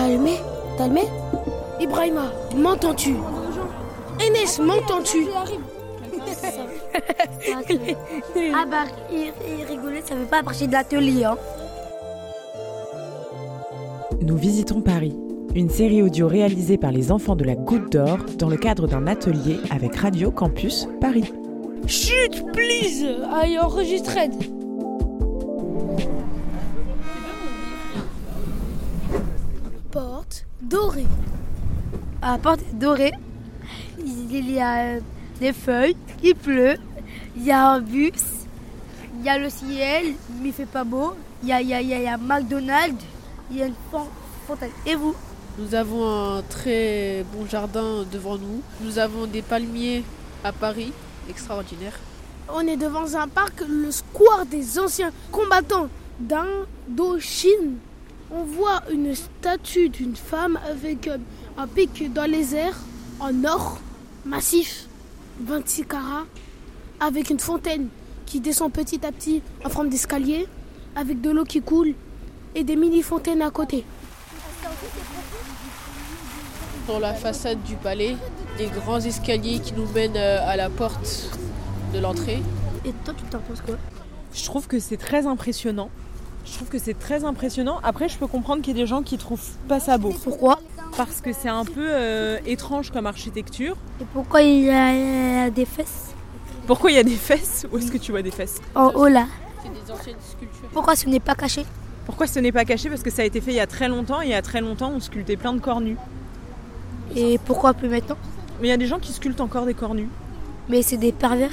allumé? Ibrahima, m'entends-tu? Enes, m'entends-tu? Ah bah, il rigolait, ça fait pas partie de l'atelier. Hein. Nous visitons Paris, une série audio réalisée par les enfants de la Goutte d'Or dans le cadre d'un atelier avec Radio Campus Paris. Chut, please! I enregistré. Porte dorée. À la porte dorée, il y a des feuilles, il pleut, il y a un bus, il y a le ciel, mais il fait pas beau, il y a McDonald's, il y a une fontaine. Et vous? Nous avons un très bon jardin devant nous. Nous avons des palmiers à Paris, extraordinaire. On est devant un parc, le square des anciens combattants d'Indochine. On voit une statue d'une femme avec un pic dans les airs, en or, massif, 26 carats, avec une fontaine qui descend petit à petit en forme d'escalier, avec de l'eau qui coule et des mini-fontaines à côté. Dans la façade du palais, des grands escaliers qui nous mènent à la porte de l'entrée. Et toi, tu t'en penses quoi? Je trouve que c'est très impressionnant. Après, je peux comprendre qu'il y a des gens qui trouvent pas ça beau. Pourquoi? Parce que c'est un peu étrange comme architecture. Et pourquoi il y a des fesses? Pourquoi il y a des fesses? Où est-ce que tu vois des fesses? En haut là. C'est des anciennes sculptures. Pourquoi ce n'est pas caché? Pourquoi ce n'est pas caché? Parce que ça a été fait il y a très longtemps, et il y a très longtemps, on sculptait plein de corps nus. Et pourquoi plus maintenant? Mais il y a des gens qui sculptent encore des corps nus. Mais c'est des pervers.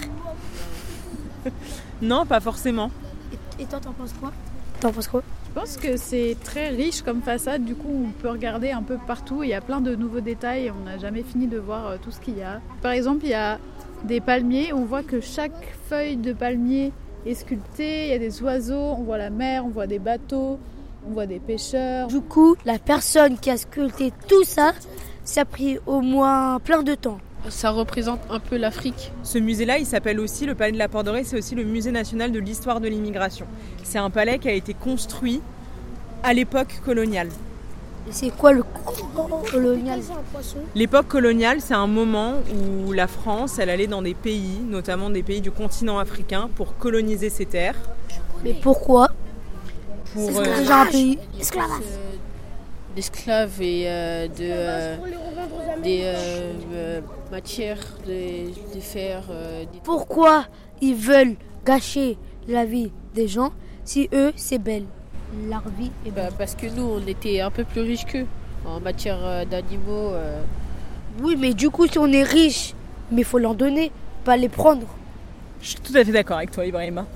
Non, pas forcément. Et toi, t'en penses quoi? Je pense que c'est très riche comme façade, du coup on peut regarder un peu partout, il y a plein de nouveaux détails, on n'a jamais fini de voir tout ce qu'il y a. Par exemple, il y a des palmiers, on voit que chaque feuille de palmier est sculptée, il y a des oiseaux, on voit la mer, on voit des bateaux, on voit des pêcheurs. Du coup, la personne qui a sculpté tout ça, ça a pris au moins plein de temps. Ça représente un peu l'Afrique. Ce musée-là, il s'appelle aussi le Palais de la Porte Dorée, c'est aussi le musée national de l'histoire de l'immigration. C'est un palais qui a été construit à l'époque coloniale. Et c'est quoi le colonial? L'époque coloniale, c'est un moment où la France, elle allait dans des pays, notamment des pays du continent africain, pour coloniser ces terres. Mais pourquoi? Pour C'est déjà un pays. Esclavage. D'esclaves et des matières, des fers. Pourquoi ils veulent gâcher la vie des gens si eux, c'est belle? Leur vie est belle. Parce que nous, on était un peu plus riches qu'eux en matière d'animaux. Oui, mais du coup, si on est riche, mais il faut leur donner, pas les prendre. Je suis tout à fait d'accord avec toi, Ibrahima.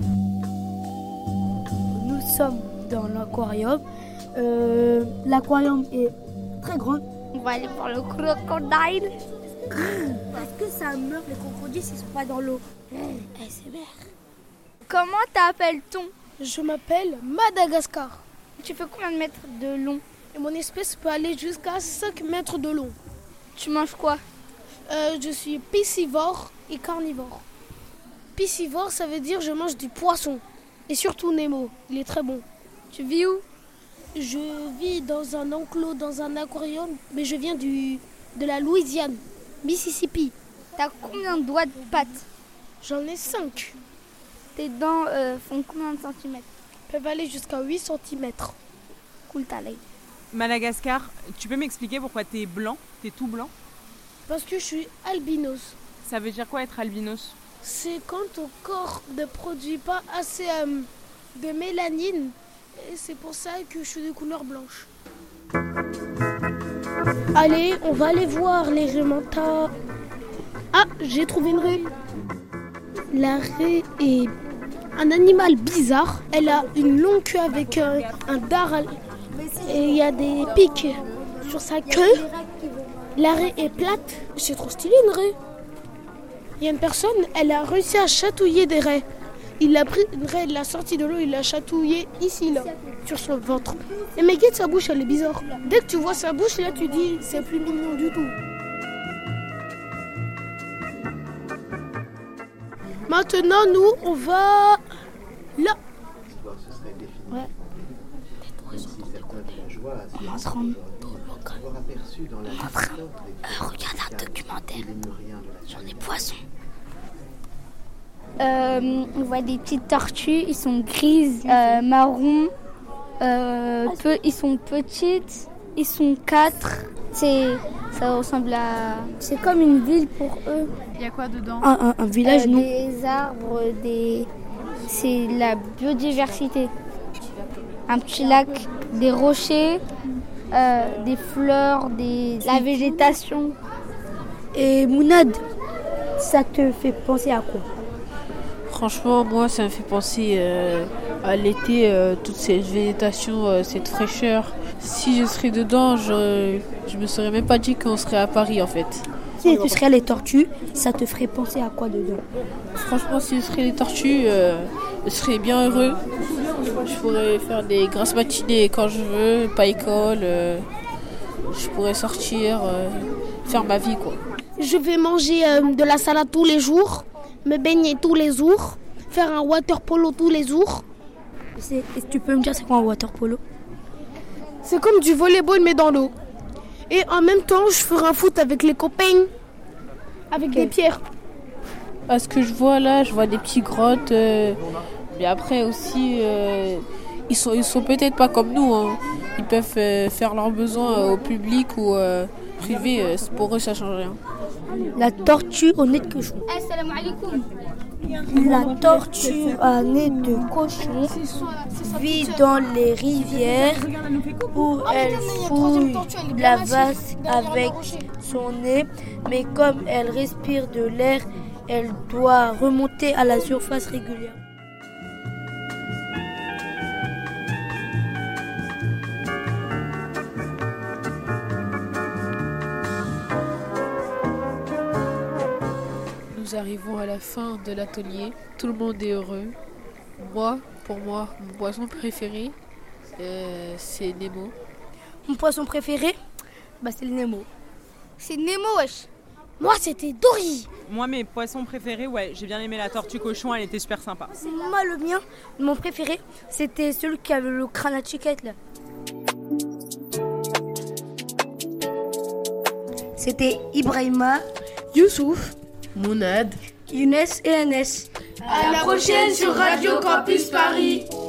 Nous sommes dans l'aquarium. L'aquarium est très grand. On va aller voir le crocodile. Est-ce que ça meurt les crocodiles s'ils sont pas dans l'eau? SMR. Comment t'appelles-t-on? Je m'appelle Madagascar. Tu fais combien de mètres de long? Et mon espèce peut aller jusqu'à 5 mètres de long. Tu manges quoi? Je suis piscivore et carnivore. Piscivore, ça veut dire je mange du poisson. Et surtout Nemo, il est très bon. Tu vis où? Je vis dans un enclos, dans un aquarium, mais je viens de la Louisiane, Mississippi. T'as combien de doigts de pattes? J'en ai 5. Tes dents font combien de centimètres? Peuvent aller jusqu'à 8 cm. Cool ta life. Madagascar, tu peux m'expliquer pourquoi t'es blanc? T'es tout blanc? Parce que je suis albinos. Ça veut dire quoi être albinos? C'est quand ton corps ne produit pas assez de mélanine. Et c'est pour ça que je suis de couleur blanche. Allez, on va aller voir les raies. Ah, j'ai trouvé une raie. La raie est un animal bizarre. Elle a une longue queue avec un dard. Et il y a des pics sur sa queue. La raie est plate. C'est trop stylé une raie. Il y a une personne, elle a réussi à chatouiller des raies. Il a pris une raie, il l'a sortie de l'eau, il l'a chatouillée ici, là, sur son ventre. Et mais regarde sa bouche, elle est bizarre. Dès que tu vois sa bouche, là, tu dis, c'est plus mignon du tout. Maintenant, nous, on va là. Ouais. On se rend regarde un documentaire sur les poissons. On voit des petites tortues, ils sont grises, marron, ils sont petites, ils sont 4. Ça ressemble à... C'est comme une ville pour eux. Il y a quoi dedans? Un village, non? Des arbres, c'est la biodiversité. Un petit lac, des rochers, des fleurs, la végétation. Et Mounad, ça te fait penser à quoi? Franchement, moi, ça me fait penser à l'été, toute cette végétation, cette fraîcheur. Si je serais dedans, je me serais même pas dit qu'on serait à Paris, en fait. Si tu serais les tortues, ça te ferait penser à quoi dedans? Franchement, si je serais les tortues, je serais bien heureux. Je pourrais faire des grasses matinées quand je veux, pas école. Je pourrais sortir, faire ma vie, quoi. Je vais manger de la salade tous les jours, me baigner tous les jours, faire un water polo tous les jours. Tu peux me dire c'est quoi un water polo? C'est comme du volleyball mais dans l'eau. Et en même temps, je ferai un foot avec les copains, avec des pierres. À ce que je vois là, je vois des petits grottes. Mais après aussi, ils sont peut-être pas comme nous. Hein. Ils peuvent faire leurs besoins au public ou privé. Pour eux, ça change rien. La tortue au nez de cochon. Assalamu alaikum. La tortue à nez de cochon vit dans les rivières où elle fouille la vase avec son nez, mais comme elle respire de l'air, elle doit remonter à la surface régulièrement. Nous arrivons à la fin de l'atelier. Tout le monde est heureux. Pour moi, mon poisson préféré, c'est Nemo. Mon poisson préféré, c'est le Nemo. C'est Nemo, wesh. Moi, c'était Dory. Moi, mes poissons préférés, j'ai bien aimé la tortue cochon, elle était super sympa. Moi, mon préféré, c'était celui qui avait le crâne à chiquette, là. C'était Ibrahima, Youssouf, Mounad, Younes et Anes. à la prochaine sur Radio Campus Paris.